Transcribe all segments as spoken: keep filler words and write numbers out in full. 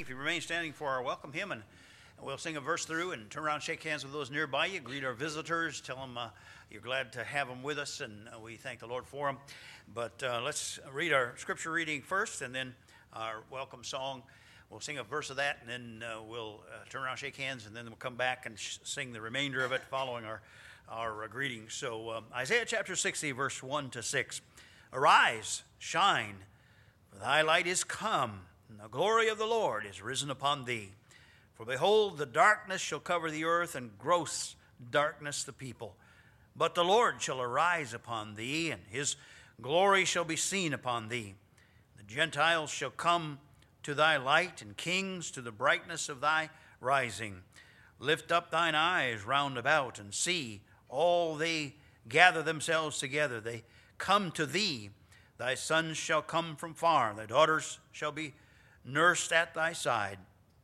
If you remain standing for our welcome hymn, and we'll sing a verse through and turn around and shake hands with those nearby you. Greet our visitors. Tell them uh, you're glad to have them with us, and uh, we thank the Lord for them. But uh, let's read our scripture reading first, and then our welcome song. We'll sing a verse of that, and then uh, we'll uh, turn around, shake hands, and then we'll come back and sh- sing the remainder of it following our, our uh, greetings. So um, Isaiah chapter sixty, verse one to six. Arise, shine, for thy light is come, and the glory of the Lord is risen upon thee. For behold, the darkness shall cover the earth, and gross darkness the people. But the Lord shall arise upon thee, and his glory shall be seen upon thee. The Gentiles shall come to thy light, and kings to the brightness of thy rising. Lift up thine eyes round about, and see, all they gather themselves together. They come to thee. Thy sons shall come from far, thy daughters shall be nursed at thy side.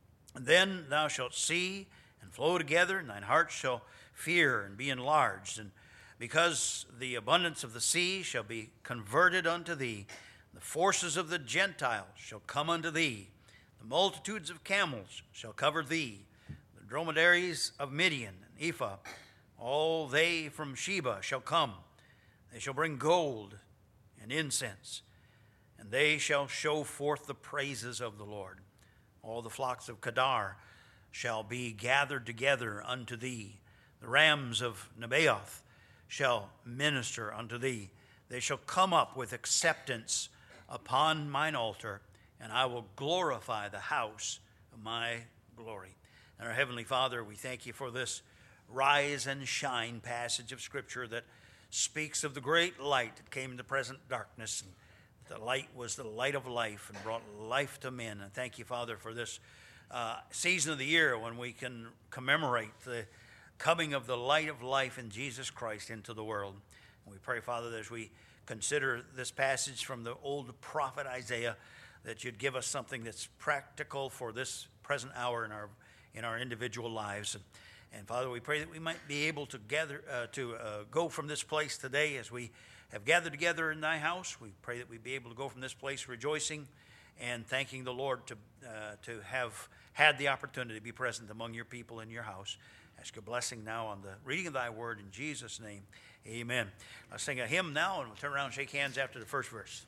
Then thou shalt see and flow together, and thine heart shall fear and be enlarged. And because the abundance of the sea shall be converted unto thee, the forces of the Gentiles shall come unto thee. The multitudes of camels shall cover thee. The dromedaries of Midian and Ephah, all they from Sheba shall come. They shall bring gold and incense, and they shall show forth the praises of the Lord. All the flocks of Kedar shall be gathered together unto thee. The rams of Nebaioth shall minister unto thee. They shall come up with acceptance upon mine altar, and I will glorify the house of my glory. And our Heavenly Father, we thank you for this rise and shine passage of Scripture that speaks of the great light that came into present darkness. And the light was the light of life and brought life to men. And thank you, Father, for this uh, season of the year when we can commemorate the coming of the light of life in Jesus Christ into the world. And we pray, Father, that as we consider this passage from the old prophet Isaiah, that you'd give us something that's practical for this present hour in our in our individual lives. And, and Father, we pray that we might be able to gather uh, to uh, go from this place today as we have gathered together in thy house. We pray that we be able to go from this place rejoicing and thanking the Lord to uh, to have had the opportunity to be present among your people in your house. Ask your blessing now on the reading of thy word in Jesus' name. Amen. Let's sing a hymn now, and we'll turn around and shake hands after the first verse.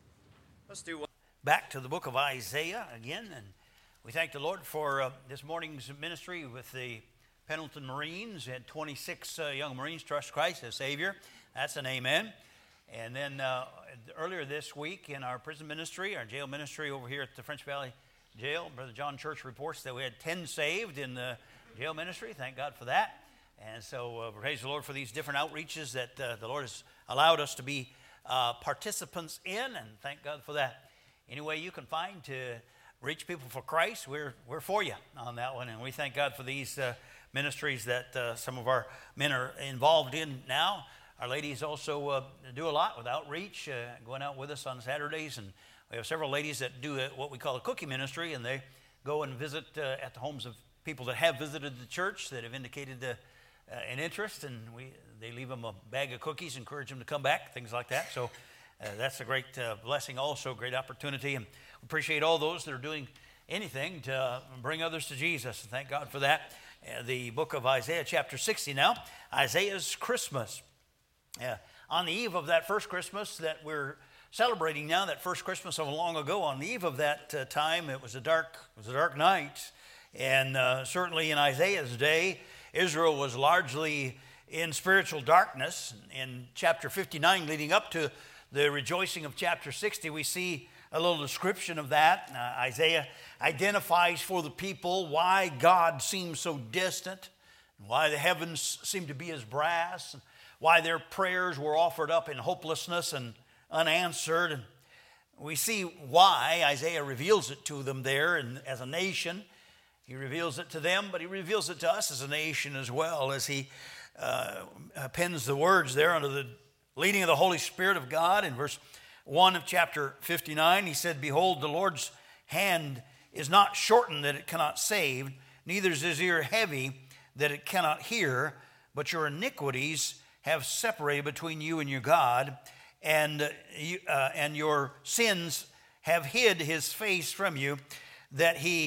Let's do one. Back to the book of Isaiah again, and we thank the Lord for uh, this morning's ministry with the Pendleton Marines. We had twenty-six uh, young Marines trust Christ as Savior. That's an amen. And then uh, earlier this week in our prison ministry, our jail ministry over here at the French Valley Jail, Brother John Church reports that we had ten saved in the jail ministry. Thank God for that. And so uh, praise the Lord for these different outreaches that uh, the Lord has allowed us to be uh, participants in, and thank God for that. Any way you can find to reach people for Christ, we're we're for you on that one, and we thank God for these uh, ministries that uh, some of our men are involved in now. Our ladies also uh, do a lot with outreach, uh, going out with us on Saturdays, and we have several ladies that do a, what we call a cookie ministry, and they go and visit uh, at the homes of people that have visited the church that have indicated uh, uh, an interest, and we they leave them a bag of cookies, encourage them to come back, things like that. So uh, that's a great uh, blessing also, great opportunity, and we appreciate all those that are doing anything to uh, bring others to Jesus, and thank God for that. Uh, the book of Isaiah chapter sixty now, Isaiah's Christmas. Uh, on the eve of that first Christmas that we're celebrating now, that first Christmas of long ago, on the eve of that uh, time, it was a dark, it was a dark night, and uh, certainly in Isaiah's day, Israel was largely in spiritual darkness. In chapter fifty-nine, leading up to the rejoicing of chapter sixty, we see a little description of that. Uh, Isaiah identifies for the people why God seems so distant, and why the heavens seem to be as brass, and why their prayers were offered up in hopelessness and unanswered. And we see why Isaiah reveals it to them there and as a nation. He reveals it to them, but he reveals it to us as a nation as well, as he uh, pens the words there under the leading of the Holy Spirit of God. In verse one of chapter fifty-nine, he said, "Behold, the Lord's hand is not shortened that it cannot save, neither is his ear heavy that it cannot hear, but your iniquities have separated between you and your God, and uh, uh, and your sins have hid his face from you, that he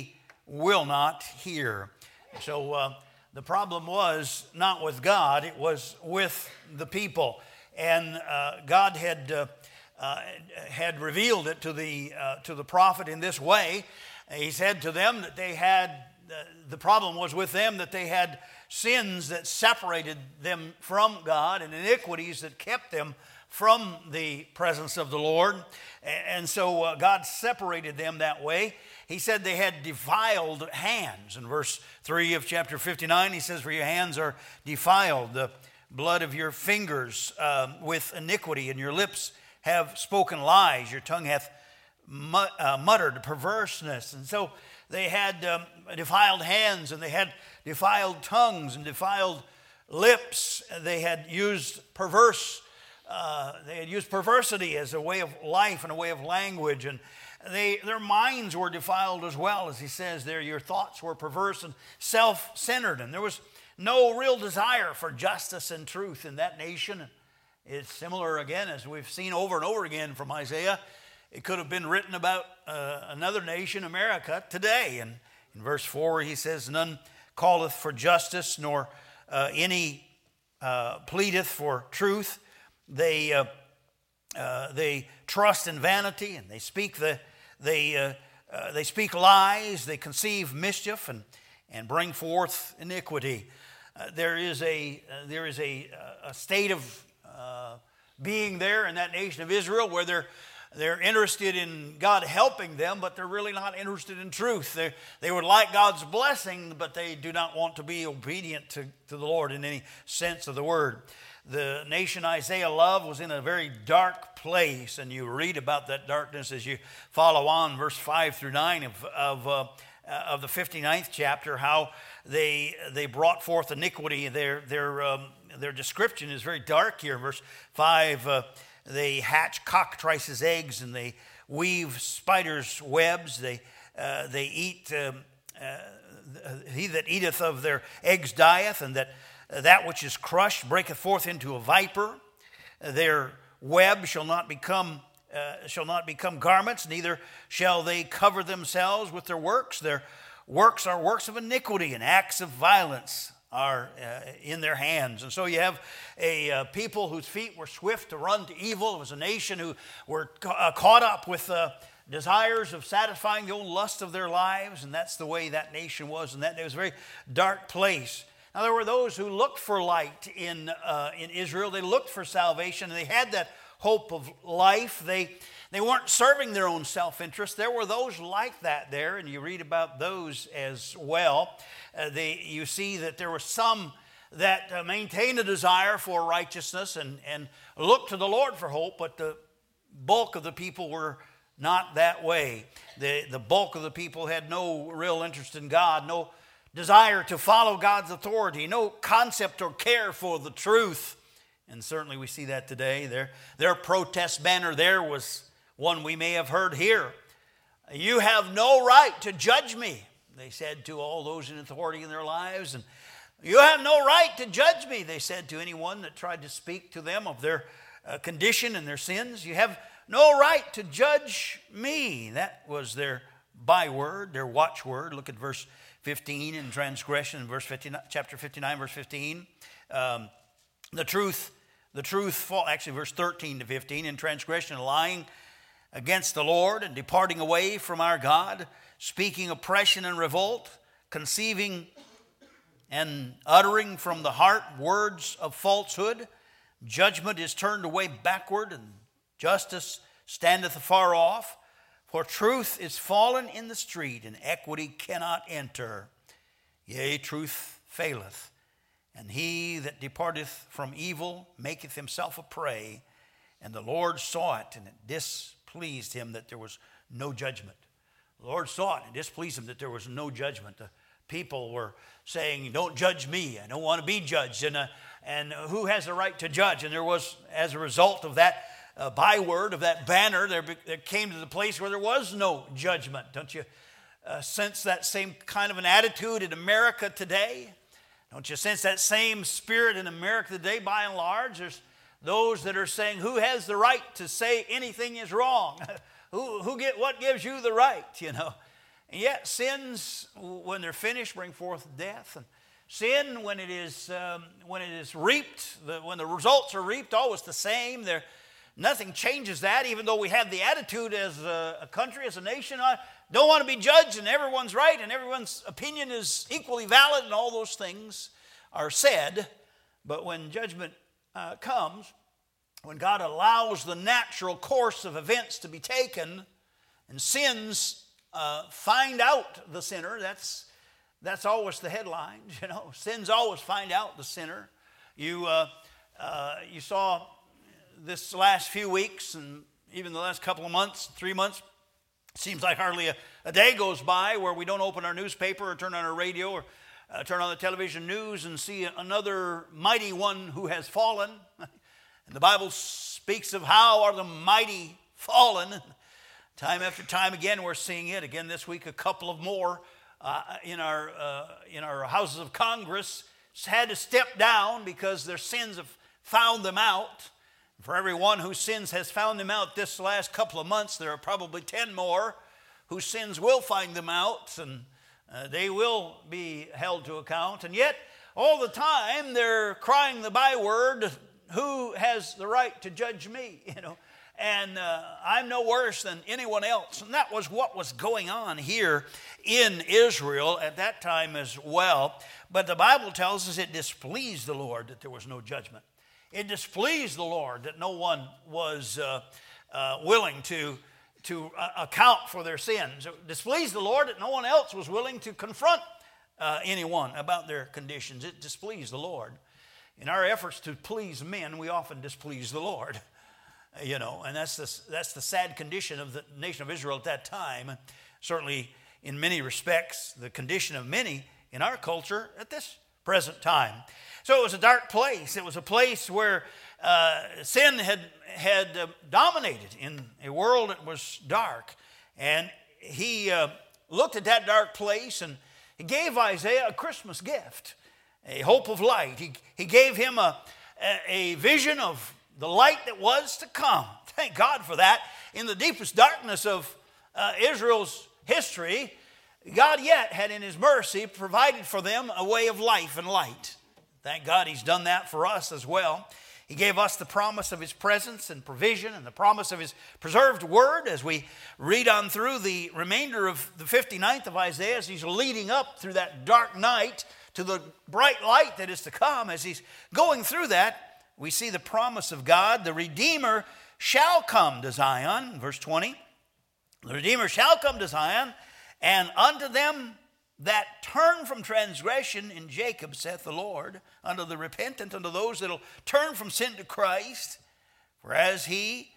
will not hear. So uh, the problem was not with God, it was with the people. And uh, God had uh, uh, had revealed it to the uh, to the prophet in this way. He said to them that they had, uh, the problem was with them that they had sins that separated them from God and iniquities that kept them from the presence of the Lord. And so uh, God separated them that way. He said they had defiled hands. In verse three of chapter fifty-nine, he says, for your hands are defiled, the blood of your fingers uh, with iniquity, and your lips have spoken lies. Your tongue hath mut- uh, muttered perverseness. And so they had um, defiled hands, and they had defiled tongues and defiled lips. They had used perverse Uh, they had used perversity as a way of life and a way of language, and they, their minds were defiled as well, as he says there. Your thoughts were perverse and self-centered, and there was no real desire for justice and truth in that nation. It's similar again, as we've seen over and over again from Isaiah. It could have been written about uh, another nation, America, today. And in verse four, he says, none calleth for justice, nor uh, any uh, pleadeth for truth. They uh, uh, they trust in vanity, and they speak the they uh, uh, they speak lies. They conceive mischief and and bring forth iniquity. Uh, there is a uh, there is a a state of uh, being there in that nation of Israel where they're they're interested in God helping them, but they're really not interested in truth. They they would like God's blessing, but they do not want to be obedient to, to the Lord in any sense of the word. The nation Isaiah loved was in a very dark place, and you read about that darkness as you follow on, verse five through nine of of, uh, of the fifty-ninth chapter, how they they brought forth iniquity. Their their um, their description is very dark here. Verse five, uh, they hatch cockatrices' eggs, and they weave spiders' webs. They uh, they eat. Um, uh, he that eateth of their eggs dieth, and that that which is crushed breaketh forth into a viper. Their web shall not become uh, shall not become garments, neither shall they cover themselves with their works. Their works are works of iniquity, and acts of violence are uh, in their hands. And so you have a uh, people whose feet were swift to run to evil. It was a nation who were ca- uh, caught up with uh, desires of satisfying the own lust of their lives, and that's the way that nation was. And that it was a very dark place. Now, there were those who looked for light in uh, in Israel. They looked for salvation, and they had that hope of life. They they weren't serving their own self-interest. There were those like that there, and you read about those as well. Uh, they, you see that there were some that uh, maintained a desire for righteousness and, and looked to the Lord for hope, but the bulk of the people were not that way. The, the bulk of the people had no real interest in God, no desire to follow God's authority, no concept or care for the truth. And certainly we see that today. Their, their protest banner there was one we may have heard here. You have no right to judge me, they said to all those in authority in their lives. And you have no right to judge me, they said to anyone that tried to speak to them of their uh, condition and their sins. You have no right to judge me. That was their byword, their watchword. Look at verse fifteen in transgression, verse fifty-nine, chapter fifty-nine, verse fifteen. Um, the truth, the truth, fall, actually verse thirteen to fifteen, in transgression, lying against the Lord and departing away from our God, speaking oppression and revolt, conceiving and uttering from the heart words of falsehood. Judgment is turned away backward, and justice standeth afar off. For truth is fallen in the street, and equity cannot enter. Yea, truth faileth, and he that departeth from evil maketh himself a prey. And the Lord saw it, and it displeased him that there was no judgment. The Lord saw it, and it displeased him that there was no judgment. The people were saying, don't judge me, I don't want to be judged. And, uh, and who has the right to judge? And there was, as a result of that, Uh, byword of that banner, there, there came to the place where there was no judgment. Don't you uh, sense that same kind of an attitude in America today? Don't you sense that same spirit in America today by and large? There's those that are saying, who has the right to say anything is wrong? who who get what gives you the right, you know? And yet sins, when they're finished, bring forth death. And sin, when it is um, when it is reaped, the, when the results are reaped, always the same. There, nothing changes that, even though we have the attitude as a, a country, as a nation, I don't want to be judged and everyone's right and everyone's opinion is equally valid and all those things are said. But when judgment uh, comes, when God allows the natural course of events to be taken and sins uh, find out the sinner, that's that's always the headline, you know. Sins always find out the sinner. You uh, uh, you saw this last few weeks and even the last couple of months, three months, seems like hardly a, a day goes by where we don't open our newspaper or turn on our radio or uh, turn on the television news and see another mighty one who has fallen. And the Bible speaks of how are the mighty fallen. Time after time again we're seeing it. Again this week a couple of more uh, in our uh, in our houses of Congress had to step down because their sins have found them out. For every one whose sins has found them out this last couple of months, there are probably ten more whose sins will find them out, and uh, they will be held to account. And yet, all the time, they're crying the byword, who has the right to judge me? You know, and uh, I'm no worse than anyone else. And that was what was going on here in Israel at that time as well. But the Bible tells us it displeased the Lord that there was no judgment. It displeased the Lord that no one was uh, uh, willing to, to uh, account for their sins. It displeased the Lord that no one else was willing to confront uh, anyone about their conditions. It displeased the Lord. In our efforts to please men, we often displease the Lord. You know, and that's the, that's the sad condition of the nation of Israel at that time. Certainly, in many respects, the condition of many in our culture at this present time. So it was a dark place. It was a place where uh, sin had, had uh, dominated in a world that was dark. And he uh, looked at that dark place and he gave Isaiah a Christmas gift, a hope of light. He, he gave him a, a, a vision of the light that was to come. Thank God for that. In the deepest darkness of uh, Israel's history, God yet had in his mercy provided for them a way of life and light. Thank God he's done that for us as well. He gave us the promise of his presence and provision and the promise of his preserved word as we read on through the remainder of the fifty-ninth of Isaiah as he's leading up through that dark night to the bright light that is to come. As he's going through that, we see the promise of God. The Redeemer shall come to Zion, verse twenty. The Redeemer shall come to Zion, and unto them that turn from transgression in Jacob, saith the Lord, unto the repentant, unto those that will turn from sin to Christ. For as he,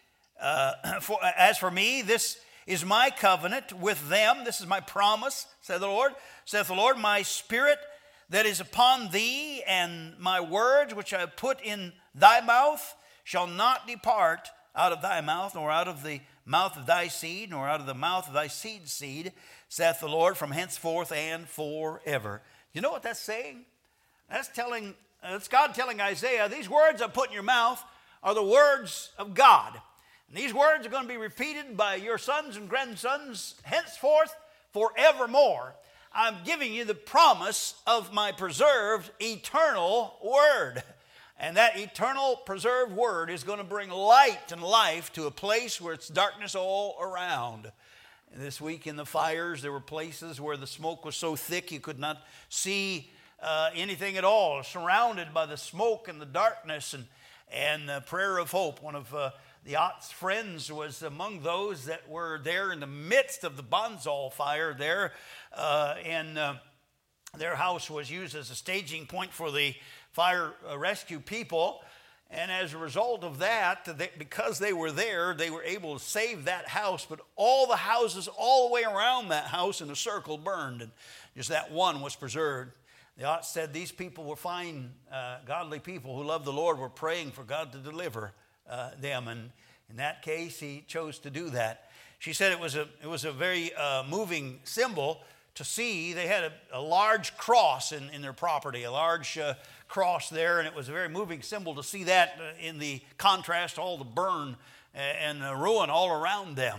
uh, for, as for me, this is my covenant with them. This is my promise, saith the Lord. Saith the Lord, my spirit that is upon thee, and my words which I have put in thy mouth shall not depart out of thy mouth, nor out of the mouth of thy seed, nor out of the mouth of thy seed's seed, saith the Lord, from henceforth and forever. You know what that's saying? That's telling, that's God telling Isaiah, these words I put in your mouth are the words of God. And these words are going to be repeated by your sons and grandsons henceforth forevermore. I'm giving you the promise of my preserved eternal word. And that eternal preserved word is going to bring light and life to a place where it's darkness all around. This week in the fires, there were places where the smoke was so thick you could not see uh, anything at all, surrounded by the smoke and the darkness. And, and uh, Prayer of Hope, one of uh, the Ott's friends, was among those that were there in the midst of the Bonsall fire there. Uh, and uh, their house was used as a staging point for the fire uh, rescue people. And as a result of that, they, because they were there, they were able to save that house. But all the houses all the way around that house in a circle burned. And just that one was preserved. The Ott said these people were fine, uh, godly people who loved the Lord, were praying for God to deliver uh, them. And in that case, he chose to do that. She said it was a, it was a very uh, moving symbol to see. They had a, a large cross in, in their property, a large uh, cross there, and it was a very moving symbol to see that uh, in the contrast, all the burn and the ruin all around them.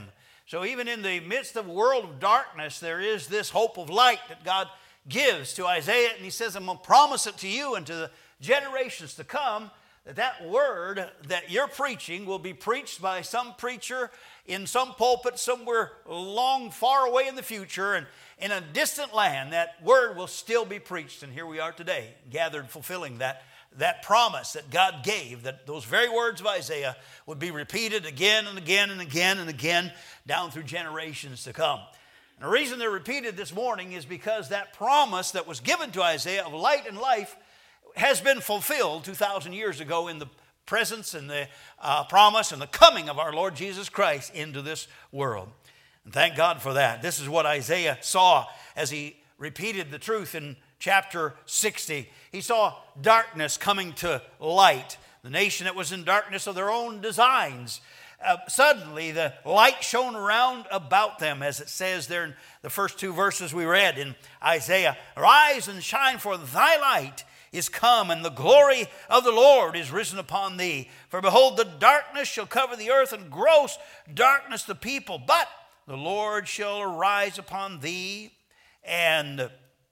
So even in the midst of a world of darkness, there is this hope of light that God gives to Isaiah. And he says, I'm going to promise it to you and to the generations to come, that that word that you're preaching will be preached by some preacher in some pulpit somewhere long, far away in the future. And in a distant land, that word will still be preached. And here we are today, gathered, fulfilling that that promise that God gave, that those very words of Isaiah would be repeated again and again and again and again down through generations to come. And the reason they're repeated this morning is because that promise that was given to Isaiah of light and life has been fulfilled two thousand years ago in the presence and the uh, promise and the coming of our Lord Jesus Christ into this world. And thank God for that. This is what Isaiah saw as he repeated the truth in chapter sixty. He saw darkness coming to light. The nation that was in darkness of their own designs. Uh, suddenly the light shone around about them, as it says there in the first two verses we read in Isaiah. Arise and shine, for thy light is come, and the glory of the Lord is risen upon thee. For behold, the darkness shall cover the earth, and gross darkness the people. But the Lord shall arise upon thee, and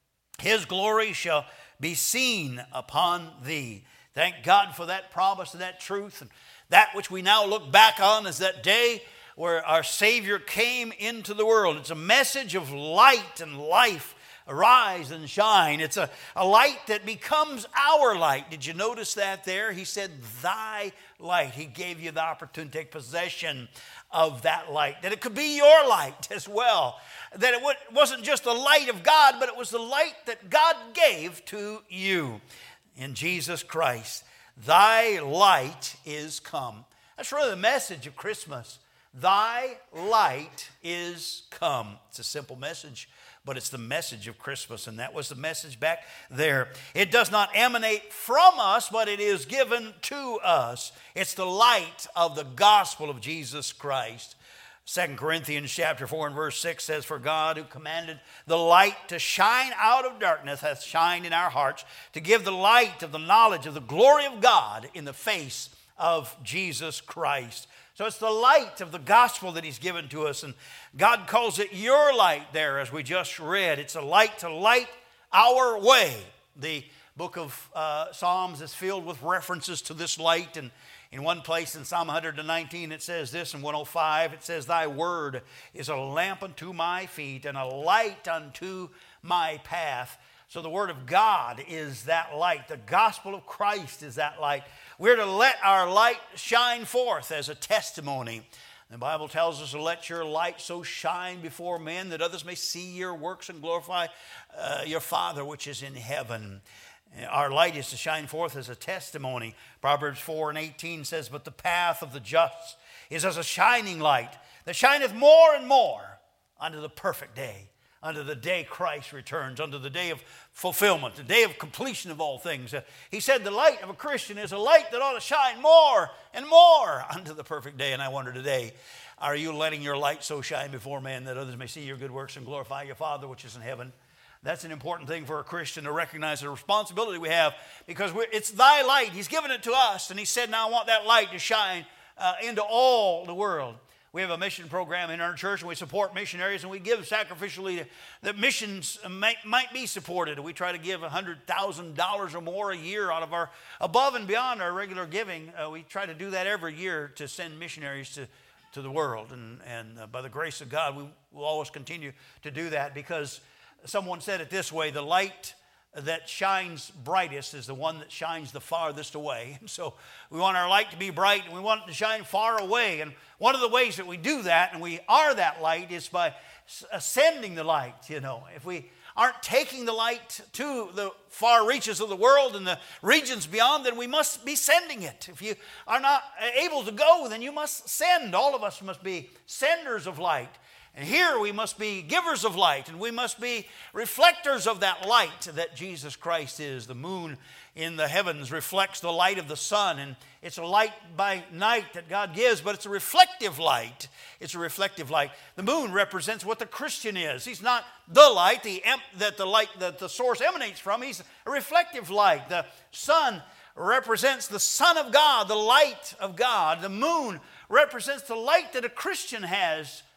his glory shall be seen upon thee. Thank God for that promise and that truth. And that which we now look back on is that day where our Savior came into the world. It's a message of light and life. Arise and shine. It's a, a light that becomes our light. Did you notice that there? He said, thy light. He gave you the opportunity to take possession of that light. That it could be your light as well. That it wasn't just the light of God, but it was the light that God gave to you in Jesus Christ. Thy light is come. That's really the message of Christmas. Thy light is come. It's a simple message, but it's the message of Christmas, and that was the message back there. It does not emanate from us, but it is given to us. It's the light of the gospel of Jesus Christ. Second Corinthians chapter four and verse six says, for God who commanded the light to shine out of darkness hath shined in our hearts to give the light of the knowledge of the glory of God in the face of Jesus Christ. So it's the light of the gospel that he's given to us, and God calls it your light there, as we just read. It's a light to light our way. The book of uh, Psalms is filled with references to this light, and in one place in Psalm one nineteen it says this, in one oh five it says, thy word is a lamp unto my feet and a light unto my path. So the word of God is that light. The gospel of Christ is that light. We're to let our light shine forth as a testimony. The Bible tells us to let your light so shine before men that others may see your works and glorify uh, your Father which is in heaven. Our light is to shine forth as a testimony. Proverbs four and eighteen says, but the path of the just is as a shining light that shineth more and more unto the perfect day, unto the day Christ returns, unto the day of fulfillment, the day of completion of all things. Uh, he said the light of a Christian is a light that ought to shine more and more unto the perfect day. And I wonder today, are you letting your light so shine before men that others may see your good works and glorify your Father which is in heaven? That's an important thing for a Christian to recognize, the responsibility we have, because we're, it's thy light. He's given it to us, and he said, now I want that light to shine uh, into all the world. We have a mission program in our church, and we support missionaries, and we give sacrificially that missions might, might be supported. We try to give one hundred thousand dollars or more a year out of our, above and beyond our regular giving. Uh, we try to do that every year to send missionaries to, to the world, and, and uh, by the grace of God, we will always continue to do that, because someone said it this way, the light that shines brightest is the one that shines the farthest away. And so we want our light to be bright, and we want it to shine far away. And one of the ways that we do that, and we are that light, is by sending the light, you know. If we aren't taking the light to the far reaches of the world and the regions beyond, then we must be sending it. If you are not able to go, then you must send. All of us must be senders of light. And here we must be givers of light, and we must be reflectors of that light that Jesus Christ is. The moon in the heavens reflects the light of the sun, and it's a light by night that God gives, but it's a reflective light. It's a reflective light. The moon represents what the Christian is. He's not the light the em- that the light that the source emanates from. He's a reflective light. The sun represents the Son of God, the light of God. The moon represents the light that a Christian has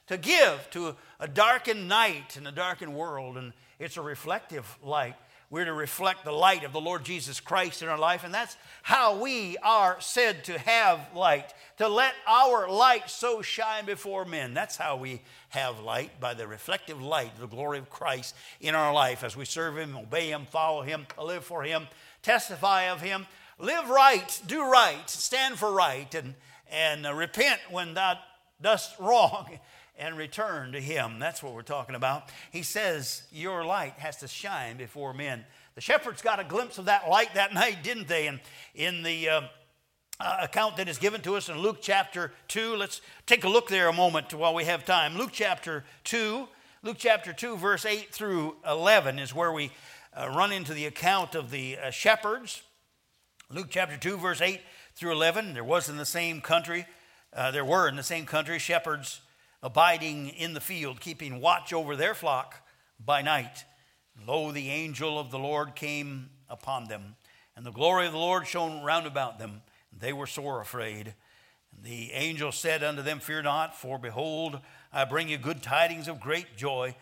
to give to a darkened night and a darkened world, and it's a reflective light. We're to reflect the light of the Lord Jesus Christ in our life, and that's how we are said to have light, to let our light so shine before men. That's how we have light, by the reflective light, the glory of Christ in our life as we serve Him, obey Him, follow Him, live for Him, testify of Him, live right, do right, stand for right, and, and uh, repent when thou dost wrong, and return to Him. That's what we're talking about. He says your light has to shine before men. The shepherds got a glimpse of that light that night, didn't they? And in the uh, uh, account that is given to us in Luke chapter two, let's take a look there a moment while we have time. Luke chapter two, Luke chapter two, verse eight through eleven is where we uh, run into the account of the uh, shepherds. Luke chapter two, verse eight through eleven. There was in the same country, uh, there were in the same country shepherds abiding in the field, keeping watch over their flock by night. Lo, the angel of the Lord came upon them, and the glory of the Lord shone round about them, and they were sore afraid. And the angel said unto them, Fear not, for behold, I bring you good tidings of great joy,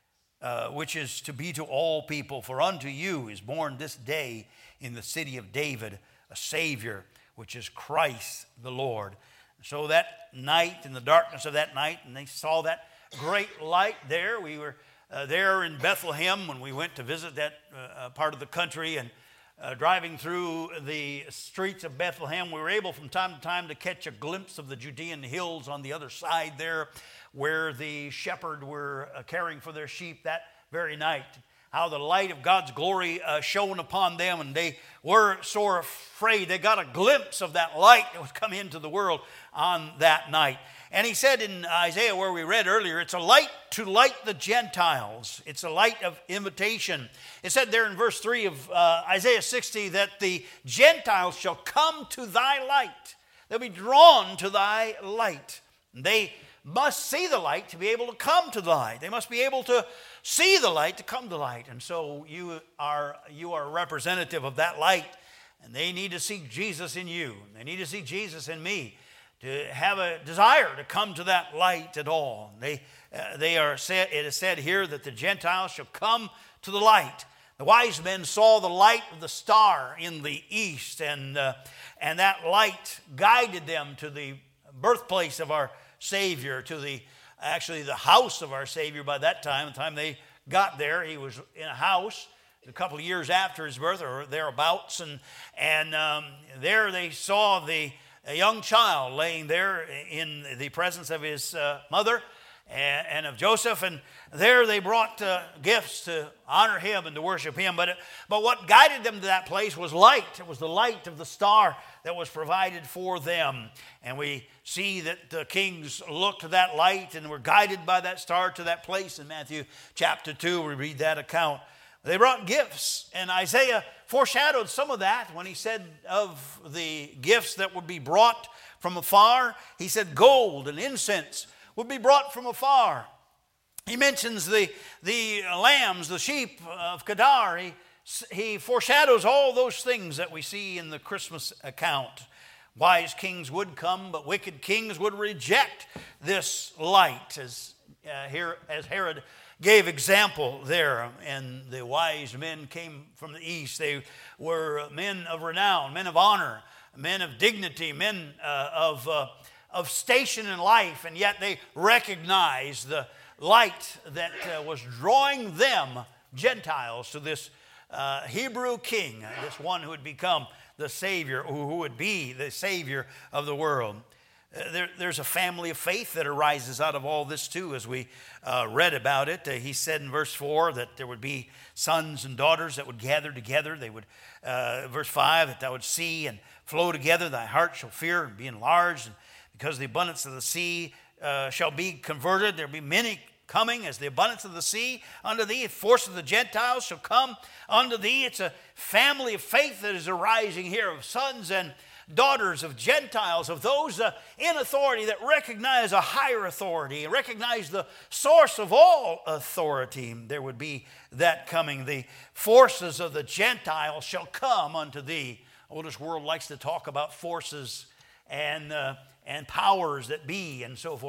uh, which is to be to all people. For unto you is born this day in the city of David a Savior, which is Christ the Lord. So that night, in the darkness of that night, and they saw that great light there. We were uh, there in Bethlehem when we went to visit that uh, part of the country, and uh, driving through the streets of Bethlehem, we were able from time to time to catch a glimpse of the Judean hills on the other side there, where the shepherd were uh, caring for their sheep that very night. How the light of God's glory uh, shone upon them, and they were sore afraid. They got a glimpse of that light that was coming into the world on that night. And he said in Isaiah, where we read earlier, it's a light to light the Gentiles. It's a light of invitation. It said there in verse three of uh, Isaiah sixty that the Gentiles shall come to thy light. They'll be drawn to thy light. They must see the light to be able to come to the light. They must be able to see the light to come to light. And so you are you are a representative of that light, and they need to see Jesus in you. They need to see Jesus in me to have a desire to come to that light at all. They uh, they are said, it is said here that the Gentiles shall come to the light. The wise men saw the light of the star in the east, and uh, and that light guided them to the birthplace of our Savior, to the actually the house of our Savior. By that time, the time they got there, he was in a house a couple of years after his birth or thereabouts, and and um, there they saw the a young child laying there in the presence of his uh, mother and, and of Joseph, and there they brought uh, gifts to honor him and to worship him. But, it, but what guided them to that place was light. It was the light of the star that was provided for them. And we see that the kings looked to that light and were guided by that star to that place. In Matthew chapter two, we read that account. They brought gifts, and Isaiah foreshadowed some of that when he said of the gifts that would be brought from afar. He said gold and incense would be brought from afar. He mentions the, the lambs, the sheep of Kedar. He, he foreshadows all those things that we see in the Christmas account. Wise kings would come, but wicked kings would reject this light, as, uh, here, as Herod gave example there. And the wise men came from the east. They were men of renown, men of honor, men of dignity, men uh, of, uh, of station in life, and yet they recognized the light that uh, was drawing them, Gentiles, to this uh, Hebrew king, this one who would become the Savior, who would be the Savior of the world. Uh, there, there's a family of faith that arises out of all this too, as we uh, read about it. Uh, he said in verse four that there would be sons and daughters that would gather together. They would, uh, verse five, that thou would see and flow together. Thy heart shall fear and be enlarged, and because the abundance of the sea uh, shall be converted. There will be many coming as the abundance of the sea unto thee. The force of the Gentiles shall come unto thee. It's a family of faith that is arising here, of sons and daughters of Gentiles, of those uh, in authority that recognize a higher authority, recognize the source of all authority. There would be that coming. The forces of the Gentiles shall come unto thee. Oh, this world likes to talk about forces and uh, and powers that be and so forth.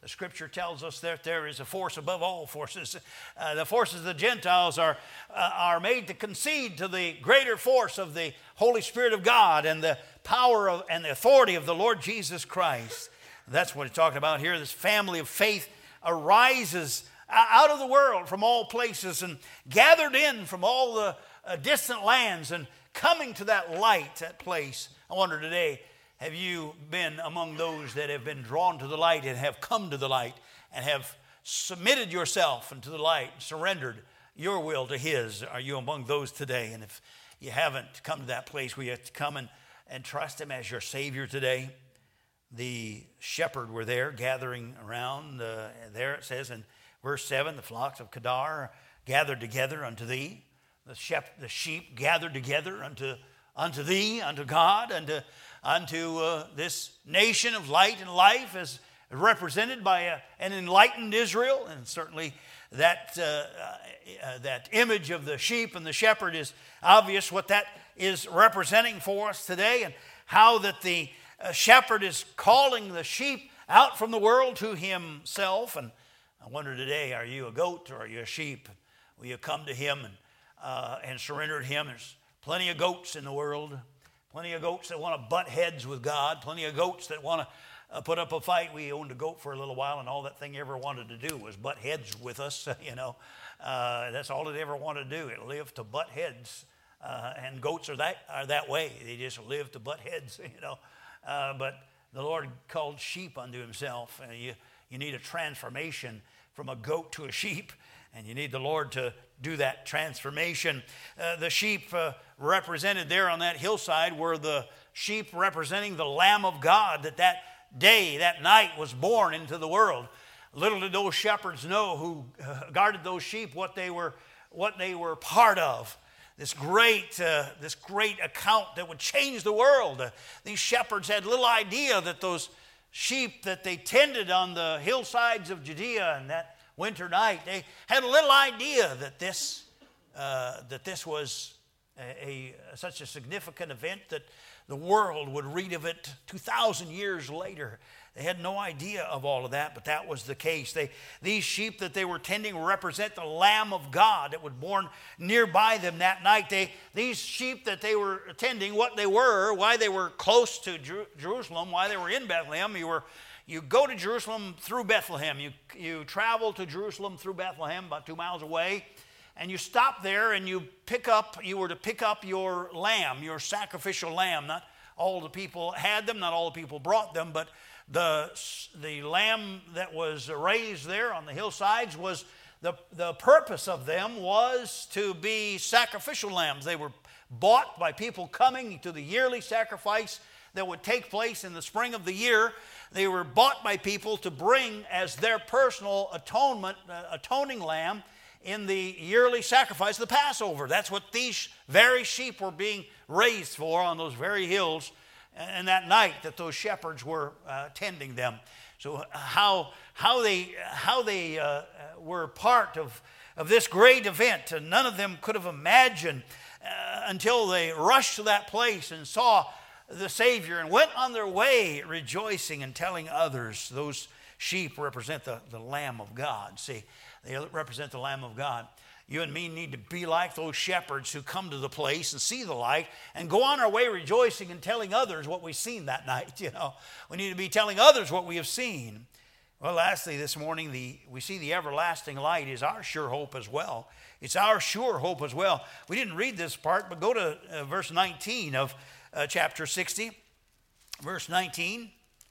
The Scripture tells us that there is a force above all forces. Uh, the forces of the Gentiles are, uh, are made to concede to the greater force of the Holy Spirit of God and the power of, and the authority of the Lord Jesus Christ. That's what he's talking about here. This family of faith arises out of the world from all places and gathered in from all the uh, distant lands and coming to that light, that place. I wonder today, have you been among those that have been drawn to the light and have come to the light and have submitted yourself into the light, surrendered your will to His? Are you among those today? And if you haven't come to that place where you have to come and, and trust Him as your Savior today, the shepherd were there gathering around. Uh, there it says in verse seven, the flocks of Kedar gathered together unto thee. The, shep- the sheep gathered together unto, unto thee, unto God, unto unto uh, this nation of light and life as represented by a, an enlightened Israel. And certainly that, uh, uh, that image of the sheep and the shepherd is obvious what that is representing for us today, and how that the uh, shepherd is calling the sheep out from the world to himself. And I wonder today, are you a goat or are you a sheep? Will you come to Him and, uh, and surrender to Him? There's plenty of goats in the world. Plenty of goats that want to butt heads with God. Plenty of goats that want to uh, put up a fight. We owned a goat for a little while, and all that thing ever wanted to do was butt heads with us. You know, uh, that's all it ever wanted to do. It lived to butt heads, uh, and goats are that are that way. They just live to butt heads. You know, uh, but the Lord called sheep unto Himself. And you you need a transformation from a goat to a sheep, and you need the Lord to do that transformation. Uh, the sheep uh, represented there on that hillside were the sheep representing the Lamb of God that that day, that night was born into the world. Little did those shepherds know who uh, guarded those sheep what they were what they were part of. This great, uh, this great account that would change the world. Uh, these shepherds had little idea that those sheep that they tended on the hillsides of Judea and that winter night, they had a little idea that this uh, that this was a, a such a significant event that the world would read of it two thousand years later. They had no idea of all of that, but that was the case. They, these sheep that they were tending represent the Lamb of God that was born nearby them that night. They, these sheep that they were tending, what they were, why they were close to Jer- Jerusalem, why they were in Bethlehem, you were You go to Jerusalem through Bethlehem. You, you travel to Jerusalem through Bethlehem, about two miles away, and you stop there and you pick up, you were to pick up your lamb, your sacrificial lamb. Not all the people had them, not all the people brought them, but the, the lamb that was raised there on the hillsides was, the, the purpose of them was to be sacrificial lambs. They were bought by people coming to the yearly sacrifice that would take place in the spring of the year. They were bought by people to bring as their personal atonement, uh, atoning lamb in the yearly sacrifice of the Passover. That's what these very sheep were being raised for on those very hills, and that night that those shepherds were uh, tending them. So how how they how they uh, were part of of this great event, and none of them could have imagined uh, until they rushed to that place and saw the Savior and went on their way rejoicing and telling others. Those sheep represent the, the Lamb of God. See, they represent the Lamb of God. You and me need to be like those shepherds who come to the place and see the light and go on our way rejoicing and telling others what we've seen that night. You know, we need to be telling others what we have seen. Well, lastly, this morning, the, we see the everlasting light is our sure hope as well. It's our sure hope as well. We didn't read this part, but go to uh, verse nineteen of uh, chapter sixty. Verse nineteen,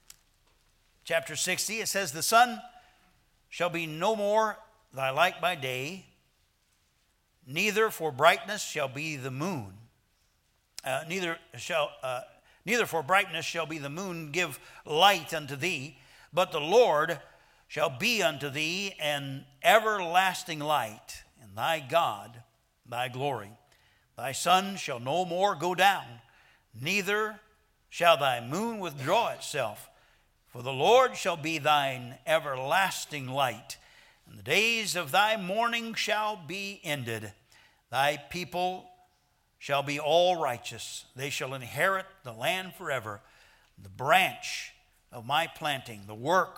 chapter sixty, it says, "The sun shall be no more thy light by day, neither for brightness shall be the moon. Uh, neither shall uh, neither for brightness shall be the moon give light unto thee, but the Lord shall be unto thee an everlasting light, and thy God thy glory. Thy sun shall no more go down, neither shall thy moon withdraw itself. For the Lord shall be thine everlasting light, and the days of thy mourning shall be ended. Thy people shall be all righteous. They shall inherit the land forever. The branch of my planting, the work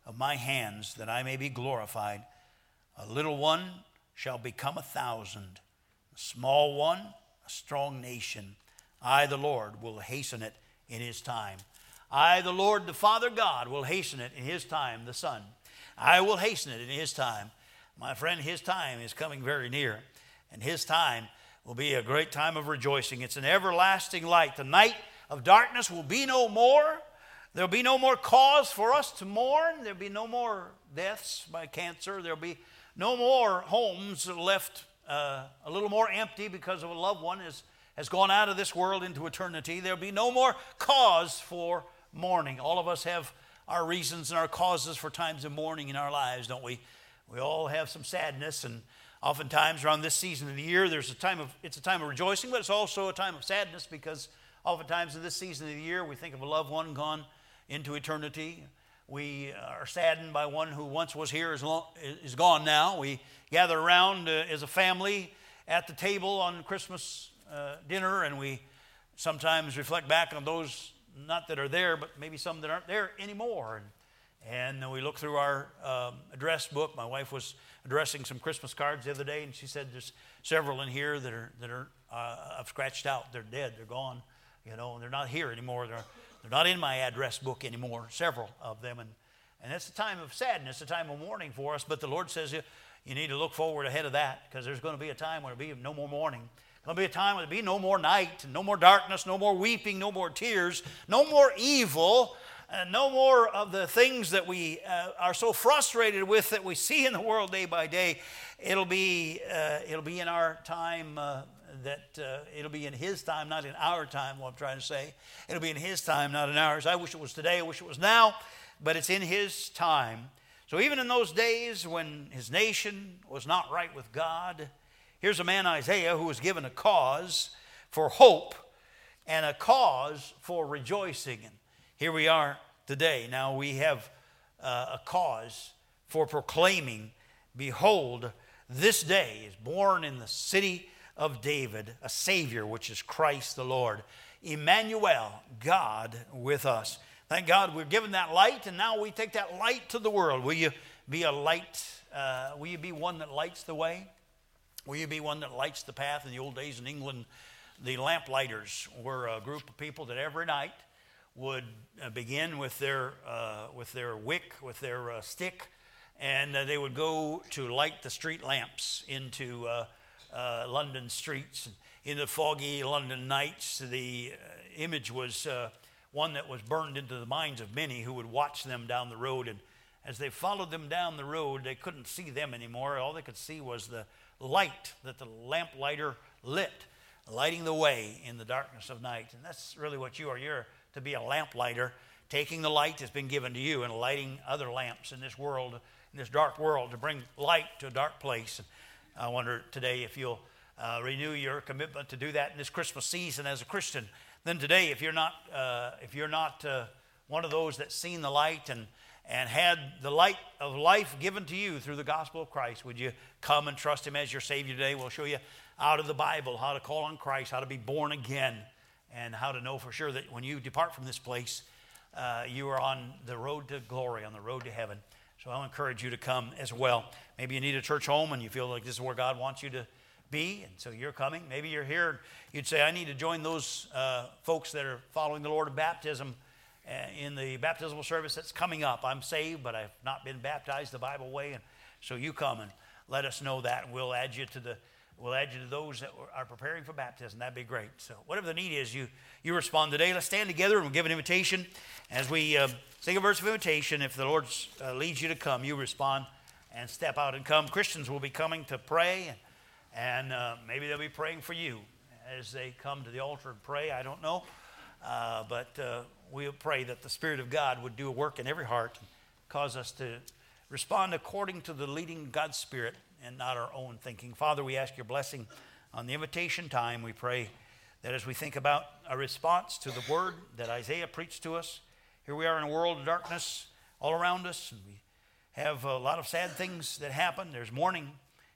of my hands, that I may be glorified. A little one shall become a thousand, a small one, a strong nation. I, the Lord, will hasten it in his time. I, the Lord, the Father God, will hasten it in his time, the Son. I will hasten it in his time. My friend, his time is coming very near, and his time will be a great time of rejoicing. It's an everlasting light. The night of darkness will be no more. There'll be no more cause for us to mourn. There'll be no more deaths by cancer. There'll be no more homes left uh, a little more empty because of a loved one has, has gone out of this world into eternity. There'll be no more cause for mourning. All of us have our reasons and our causes for times of mourning in our lives, don't we? We all have some sadness, and oftentimes around this season of the year, there's a time of it's a time of rejoicing, but it's also a time of sadness, because oftentimes in this season of the year, we think of a loved one gone into eternity. We are saddened by one who once was here, is, long, is gone now. We gather around uh, as a family at the table on Christmas uh, dinner, and we sometimes reflect back on those, not that are there, but maybe some that aren't there anymore. And, and we look through our um, address book. My wife was addressing some Christmas cards the other day, and she said there's several in here that are that are uh, I've scratched out. They're dead. They're gone. You know, and they're not here anymore. They're they're not in my address book anymore. Several of them, and and it's a time of sadness, a time of mourning for us. But the Lord says you you need to look forward ahead of that, because there's going to be a time where there'll be no more mourning. There'll be a time where there'll be no more night, no more darkness, no more weeping, no more tears, no more evil. Uh, no more of the things that we uh, are so frustrated with that we see in the world day by day. It'll be uh, it'll be in our time uh, that uh, it'll be in his time, not in our time, what I'm trying to say. It'll be in his time, not in ours. I wish it was today, I wish it was now, but it's in his time. So even in those days when his nation was not right with God, here's a man, Isaiah, who was given a cause for hope and a cause for rejoicing. And here we are today. Now we have uh, a cause for proclaiming, behold, this day is born in the city of David a Savior, which is Christ the Lord. Emmanuel, God with us. Thank God we're given that light, and now we take that light to the world. Will you be a light? Uh, will you be one that lights the way? Will you be one that lights the path? In the old days in England, the lamplighters were a group of people that every night would uh, begin with their uh, with their wick, with their uh, stick, and uh, they would go to light the street lamps into uh, uh, London streets. In the foggy London nights, the uh, image was uh, one that was burned into the minds of many who would watch them down the road. And as they followed them down the road, they couldn't see them anymore. All they could see was the light that the lamplighter lit, lighting the way in the darkness of night. And that's really what you are. You're to be a lamplighter, taking the light that's been given to you and lighting other lamps in this world, in this dark world, to bring light to a dark place. And I wonder today if you'll uh, renew your commitment to do that in this Christmas season as a Christian. Then today, if you're not, uh, if you're not uh, one of those that's seen the light and and had the light of life given to you through the gospel of Christ, would you come and trust him as your Savior today? We'll show you out of the Bible how to call on Christ, how to be born again, and how to know for sure that when you depart from this place, uh, you are on the road to glory, on the road to heaven. So I'll encourage you to come as well. Maybe you need a church home and you feel like this is where God wants you to be, and so you're coming. Maybe you're here and you'd say, I need to join those uh, folks that are following the Lord of baptism uh, in the baptismal service that's coming up. I'm saved, but I've not been baptized the Bible way, and so you come and let us know that, and we'll add you to the We'll add you to those that are preparing for baptism. That'd be great. So whatever the need is, you, you respond today. Let's stand together and we'll give an invitation. As we uh, sing a verse of invitation, if the Lord uh, leads you to come, you respond and step out and come. Christians will be coming to pray, and, and uh, maybe they'll be praying for you as they come to the altar and pray. I don't know. Uh, but uh, we'll pray that the Spirit of God would do a work in every heart and cause us to respond according to the leading of God's Spirit and not our own thinking. Father, we ask your blessing on the invitation time. We pray that as we think about a response to the word that Isaiah preached to us, here we are in a world of darkness all around us, and we have a lot of sad things that happen. There's mourning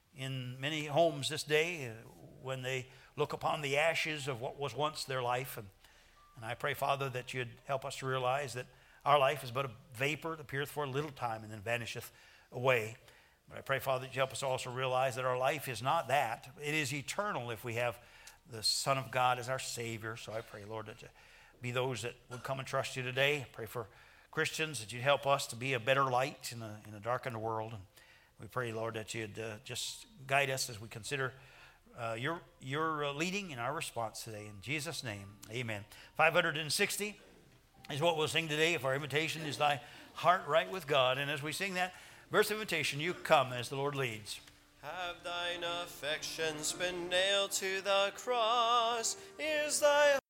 in many homes this day when they look upon the ashes of what was once their life. And, and I pray, Father, that you'd help us to realize that our life is but a vapor that appeareth for a little time and then vanisheth away. But I pray, Father, that you help us also realize that our life is not that. It is eternal if we have the Son of God as our Savior. So I pray, Lord, that you be those that would come and trust you today. I pray for Christians that you'd help us to be a better light in a, in a darkened world. And we pray, Lord, that you'd uh, just guide us as we consider uh, your, your uh, leading in our response today. In Jesus' name, amen. five hundred sixty is what we'll sing today. If our invitation is thy heart right with God. And as we sing that verse of invitation, you come as the Lord leads. Have thine affections been nailed to the cross? Is thy